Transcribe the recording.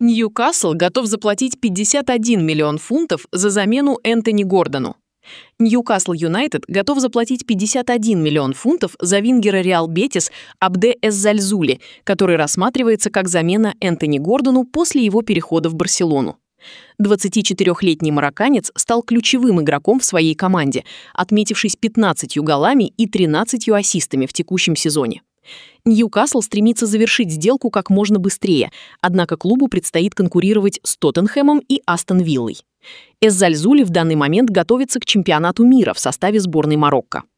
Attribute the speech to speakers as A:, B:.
A: Ньюкасл готов заплатить 51 миллион фунтов за замену Энтони Гордону. Ньюкасл Юнайтед готов заплатить 51 миллион фунтов за вингера Реал Бетис Абде Эззальзули, который рассматривается как замена Энтони Гордону после его перехода в Барселону. 24-летний марокканец стал ключевым игроком в своей команде, отметившись 15 голами и 13 ассистами в текущем сезоне. Ньюкасл стремится завершить сделку как можно быстрее, однако клубу предстоит конкурировать с Тоттенхэмом и Астон Виллой. Эззальзули в данный момент готовится к чемпионату мира в составе сборной Марокко.